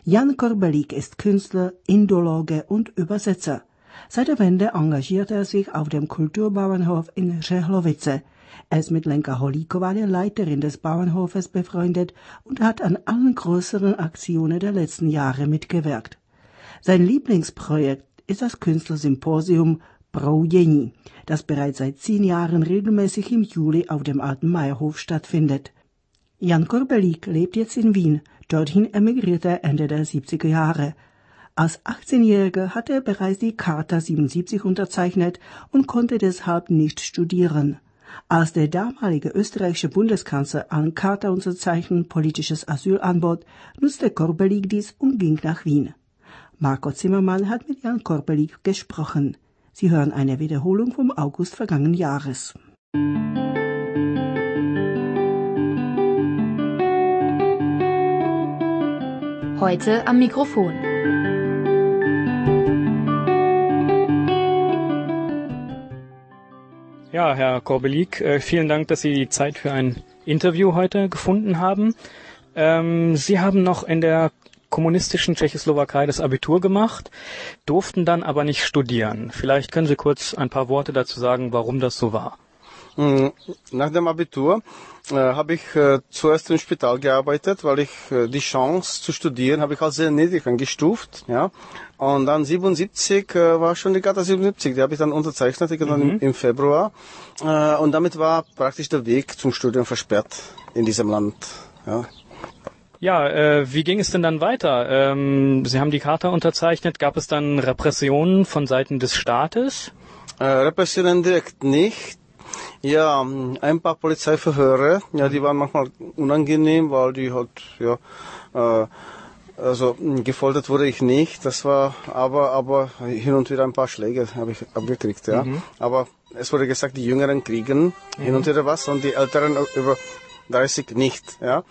Jan Korbelík ist Künstler, Indologe und Übersetzer. Seit der Wende engagiert er sich auf dem Kulturbauernhof in Řehlovice. Er ist mit Lenka Holíková, der Leiterin des Bauernhofes, befreundet und hat an allen größeren Aktionen der letzten Jahre mitgewirkt. Sein Lieblingsprojekt ist das Künstlersymposium Proudění, das bereits seit 10 Jahren regelmäßig im Juli auf dem Alten Meierhof stattfindet. Jan Korbelík lebt jetzt in Wien. Dorthin emigrierte er Ende der 70er Jahre. Als 18-Jähriger hatte er bereits die Charta 77 unterzeichnet und konnte deshalb nicht studieren. Als der damalige österreichische Bundeskanzler an Charta-Unterzeichnung politisches Asyl anbot, nutzte Korbelík dies und ging nach Wien. Marco Zimmermann hat mit Jan Korbelík gesprochen. Sie hören eine Wiederholung vom August vergangenen Jahres. Heute am Mikrofon. Ja, Herr Korbelík, vielen Dank, dass Sie die Zeit für ein Interview heute gefunden haben. Sie haben noch in der kommunistischen Tschechoslowakei das Abitur gemacht, durften dann aber nicht studieren. Vielleicht können Sie kurz ein paar Worte dazu sagen, warum das so war. Nach dem Abitur habe ich zuerst im Spital gearbeitet, weil ich die Chance zu studieren habe ich als sehr niedrig eingestuft. Ja. Und dann 77 war schon die Charta 77, die habe ich dann unterzeichnet im Februar. Und damit war praktisch der Weg zum Studium versperrt in diesem Land. Ja. Ja, wie ging es denn dann weiter? Sie haben die Charta unterzeichnet. Gab es dann Repressionen von Seiten des Staates? Repressionen direkt nicht. Ja, ein paar Polizeiverhöre, ja, die waren manchmal unangenehm, weil die halt, ja, also gefoltert wurde ich nicht. Das war aber hin und wieder ein paar Schläge habe ich abgekriegt, ja. Aber es wurde gesagt, die Jüngeren kriegen hin und wieder was und die Älteren über 30 nicht, ja.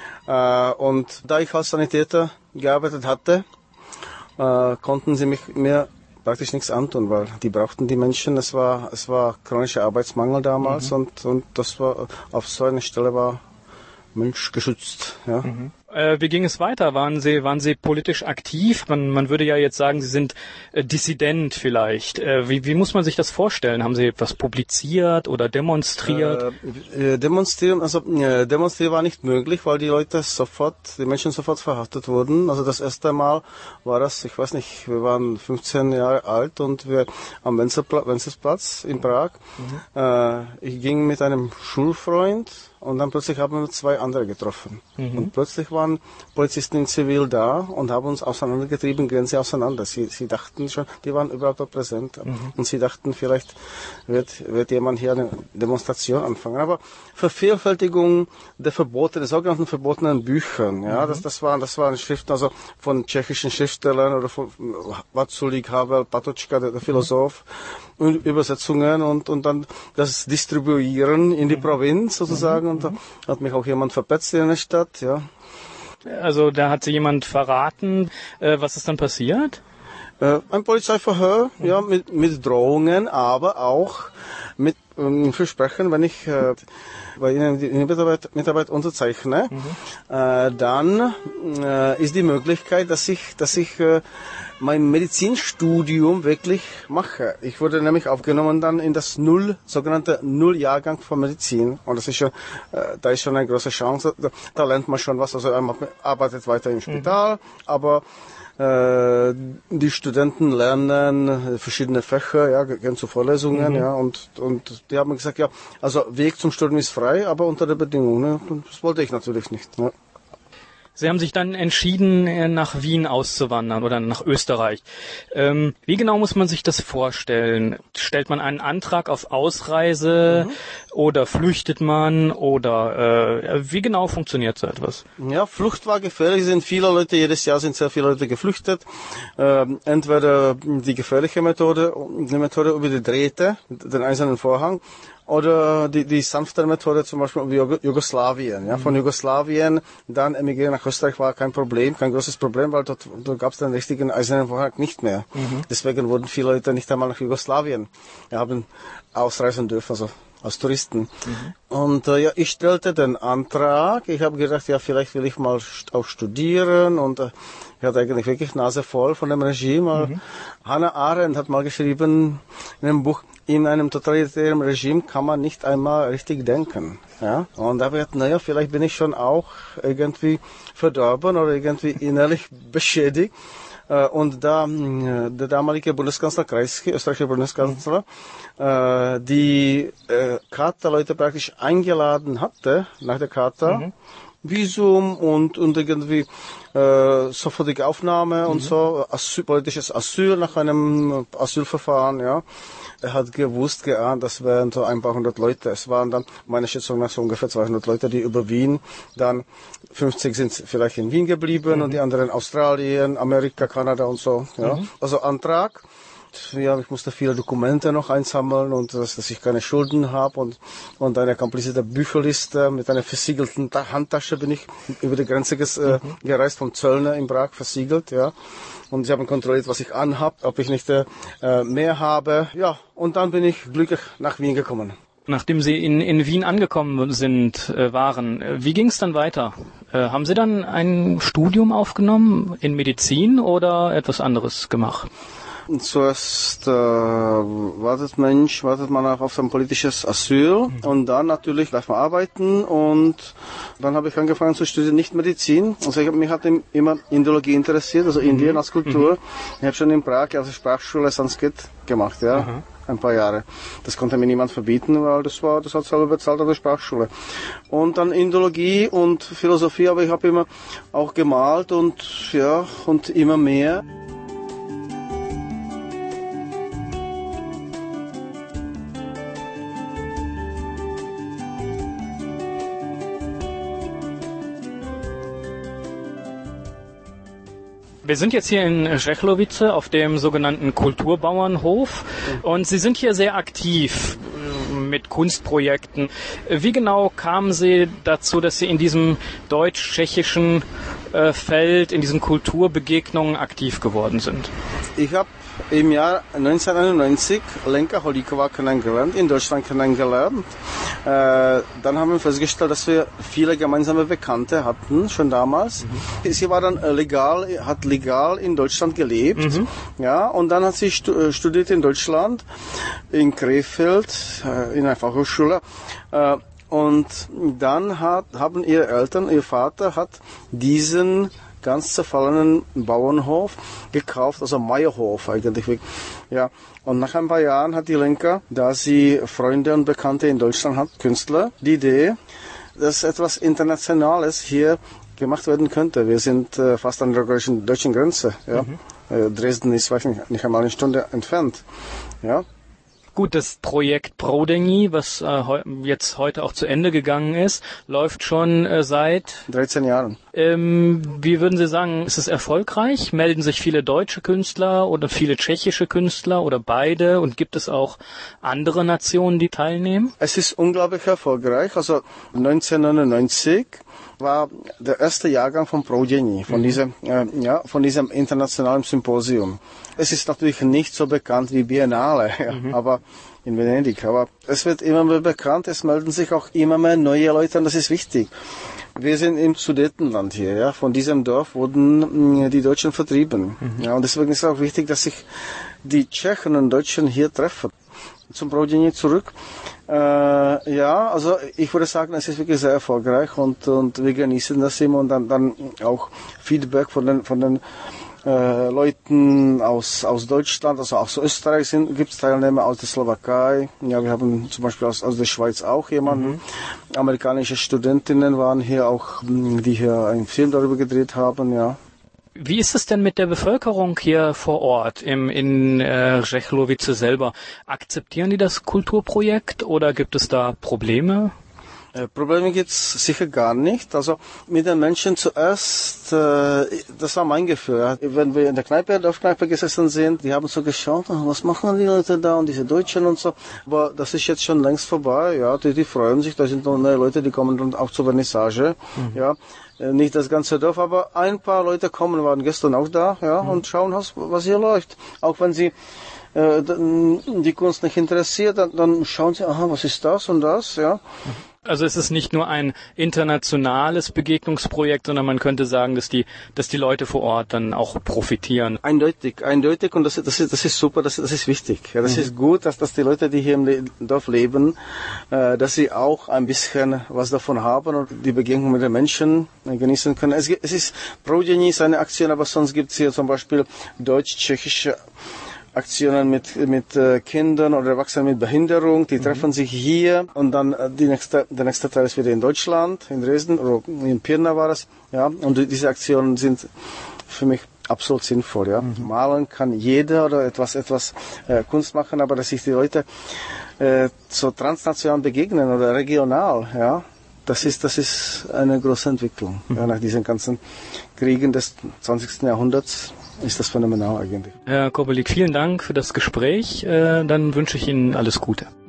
Und da ich als Sanitäter gearbeitet hatte, konnten sie mir praktisch nichts antun, weil die brauchten die Menschen. Es war chronischer Arbeitsmangel damals und das war auf so einer Stelle war Mensch geschützt. Ja. Wie ging es weiter? Waren Sie politisch aktiv? Man würde ja jetzt sagen, Sie sind Dissident vielleicht. Wie muss man sich das vorstellen? Haben Sie etwas publiziert oder demonstriert? Demonstrieren war nicht möglich, weil die Menschen sofort verhaftet wurden. Also das erste Mal war das, ich weiß nicht, wir waren 15 Jahre alt und wir am Wenzelsplatz in Prag. Ich ging mit einem Schulfreund und dann plötzlich haben wir 2 andere getroffen. Und plötzlich waren Polizisten in Zivil da und haben uns auseinandergetrieben, Grenze auseinander. Sie dachten schon, die waren überhaupt dort präsent. Und sie dachten, vielleicht wird jemand hier eine Demonstration anfangen. Aber Vervielfältigung der sogenannten verbotenen Büchern, ja, das waren Schriften, also von tschechischen Schriftstellern oder von Vaculík, Havel, Patočka, der Philosoph, und Übersetzungen und dann das Distribuieren in die Provinz sozusagen. Und da hat mich auch jemand verpetzt in der Stadt, ja. Also da hat Sie jemand verraten. Was ist dann passiert? Ein Polizeiverhör, ja, mit Drohungen, aber auch mit Versprechen, wenn ich bei Ihnen die Mitarbeit unterzeichne, dann ist die Möglichkeit, dass ich mein Medizinstudium wirklich mache. Ich wurde nämlich aufgenommen dann in das sogenannte Null-Jahrgang von Medizin. Und das ist schon, da ist schon eine große Chance. Da lernt man schon was. Also man arbeitet weiter im Spital, aber die Studenten lernen verschiedene Fächer, ja, gehen zu Vorlesungen, ja, und die haben gesagt, ja, also Weg zum Studium ist frei, aber unter der Bedingung, ne, das wollte ich natürlich nicht, ne. Sie haben sich dann entschieden, nach Wien auszuwandern oder nach Österreich. Wie genau muss man sich das vorstellen? Stellt man einen Antrag auf Ausreise oder flüchtet man oder wie genau funktioniert so etwas? Ja, Flucht war gefährlich. Jedes Jahr sind sehr viele Leute geflüchtet. Entweder die gefährliche Methode, die Methode über die Drähte, den eisernen Vorhang, oder die sanftere Methode, zum Beispiel wie Jugoslawien. Ja, von Jugoslawien dann emigrieren nach Österreich war kein großes Problem, weil dort gab es den richtigen eisernen Vorhang nicht mehr. Deswegen wurden viele Leute nicht einmal nach Jugoslawien haben ausreisen dürfen. Also als Touristen. Und ja, ich stellte den Antrag. Ich habe gedacht, ja, vielleicht will ich mal auch studieren. Und ich hatte eigentlich wirklich Nase voll von dem Regime. Hannah Arendt hat mal geschrieben in einem Buch, in einem totalitären Regime kann man nicht einmal richtig denken. Ja? Und da habe ich gedacht, naja, vielleicht bin ich schon auch irgendwie verdorben oder irgendwie innerlich beschädigt. Und da der damalige Bundeskanzler Kreisky, österreichische Bundeskanzler, die Charta-Leute praktisch eingeladen hatte nach der Charta, Visum und irgendwie sofortige Aufnahme und so, politisches Asyl nach einem Asylverfahren, ja. Er hat geahnt, das wären so ein paar hundert Leute. Es waren dann, meine Schätzung nach, so ungefähr 200 Leute, die über Wien, dann 50 sind vielleicht in Wien geblieben und die anderen Australien, Amerika, Kanada und so, ja. Also Antrag. Ja, ich musste viele Dokumente noch einsammeln und dass ich keine Schulden habe und eine komplizierte Bücherliste mit einer versiegelten Handtasche bin ich über die Grenze gereist vom Zöllner in Prag, versiegelt, ja. Und sie haben kontrolliert, was ich anhab, ob ich nicht mehr habe. Ja, und dann bin ich glücklich nach Wien gekommen. Nachdem Sie in Wien angekommen waren, wie ging es dann weiter? Haben Sie dann ein Studium aufgenommen in Medizin oder etwas anderes gemacht? Zuerst wartet man auch auf ein politisches Asyl und dann natürlich darf man arbeiten und dann habe ich angefangen zu studieren, nicht Medizin. Also mich hat immer Indologie interessiert, also Indien als Kultur. Ich habe schon in Prag also Sprachschule Sanskrit gemacht, ja, ein paar Jahre. Das konnte mir niemand verbieten, weil das hat selber bezahlt an der Sprachschule. Und dann Indologie und Philosophie, aber ich habe immer auch gemalt und immer mehr. Wir sind jetzt hier in Řechlovice auf dem sogenannten Kulturbauernhof und Sie sind hier sehr aktiv mit Kunstprojekten. Wie genau kamen Sie dazu, dass Sie in diesem deutsch-tschechischen Feld, in diesen Kulturbegegnungen aktiv geworden sind? Ich habe im Jahr 1991 Lenka Holíková kennengelernt, in Deutschland kennengelernt. Dann haben wir festgestellt, dass wir viele gemeinsame Bekannte hatten, schon damals. Sie war dann hat legal in Deutschland gelebt. Ja, und dann hat sie studiert in Deutschland, in Krefeld, in einer Fachhochschule. Und dann haben ihre Eltern, ihr Vater hat diesen ganz zerfallenen Bauernhof gekauft, also Meierhof eigentlich. Ja. Und nach ein paar Jahren hat die Lenka, da sie Freunde und Bekannte in Deutschland hat, Künstler, die Idee, dass etwas Internationales hier gemacht werden könnte. Wir sind fast an der deutschen Grenze. Ja. Dresden ist nicht einmal eine Stunde entfernt. Ja. Gut, das Projekt Prodeni, was jetzt heute auch zu Ende gegangen ist, läuft schon seit 13 Jahren. Wie würden Sie sagen, ist es erfolgreich? Melden sich viele deutsche Künstler oder viele tschechische Künstler oder beide? Und gibt es auch andere Nationen, die teilnehmen? Es ist unglaublich erfolgreich. Also 1999 war der erste Jahrgang von Prodeni, von diesem internationalen Symposium. Es ist natürlich nicht so bekannt wie Biennale, aber in Venedig. Aber es wird immer mehr bekannt, es melden sich auch immer mehr neue Leute an, das ist wichtig. Wir sind im Sudetenland hier, ja. Von diesem Dorf wurden die Deutschen vertrieben. Ja, und deswegen ist es auch wichtig, dass sich die Tschechen und Deutschen hier treffen. Zum Prodeni zurück. Also ich würde sagen, es ist wirklich sehr erfolgreich und wir genießen das immer und dann auch Feedback von den Leuten aus Deutschland, also aus Österreich gibt es Teilnehmer, aus der Slowakei. Ja, wir haben zum Beispiel aus der Schweiz auch jemanden. Amerikanische Studentinnen waren hier auch, die hier einen Film darüber gedreht haben, ja. Wie ist es denn mit der Bevölkerung hier vor Ort in Řechlovice selber? Akzeptieren die das Kulturprojekt oder gibt es da Probleme? Probleme gibt's sicher gar nicht. Also mit den Menschen zuerst, das war mein Gefühl. Wenn wir in der Dorfkneipe gesessen sind, die haben so geschaut, was machen die Leute da und diese Deutschen und so. Aber das ist jetzt schon längst vorbei. Ja, die freuen sich. Da sind noch neue Leute, die kommen dann auch zur Vernissage. Ja, nicht das ganze Dorf, aber ein paar Leute waren gestern auch da, ja, und schauen, was hier läuft. Auch wenn sie die Kunst nicht interessiert, dann schauen sie, aha, was ist das und das, ja. Also es ist nicht nur ein internationales Begegnungsprojekt, sondern man könnte sagen, dass die Leute vor Ort dann auch profitieren. Eindeutig und das ist super, das ist wichtig. Ja, das ist gut, dass die Leute, die hier im Dorf leben, dass sie auch ein bisschen was davon haben und die Begegnung mit den Menschen genießen können. Es ist Prodění ist eine Aktion, aber sonst gibt es hier zum Beispiel deutsch-tschechische Aktionen mit Kindern oder Erwachsenen mit Behinderung, die treffen sich hier und dann der nächste Teil ist wieder in Deutschland, in Dresden oder in Pirna war das, ja, und diese Aktionen sind für mich absolut sinnvoll, ja. Malen kann jeder oder etwas Kunst machen, aber dass sich die Leute so transnational begegnen oder regional, ja, das ist eine große Entwicklung. Ja, nach diesen ganzen Kriegen des 20. Jahrhunderts ist das phänomenal eigentlich. Herr Kobelik, vielen Dank für das Gespräch. Dann wünsche ich Ihnen alles Gute.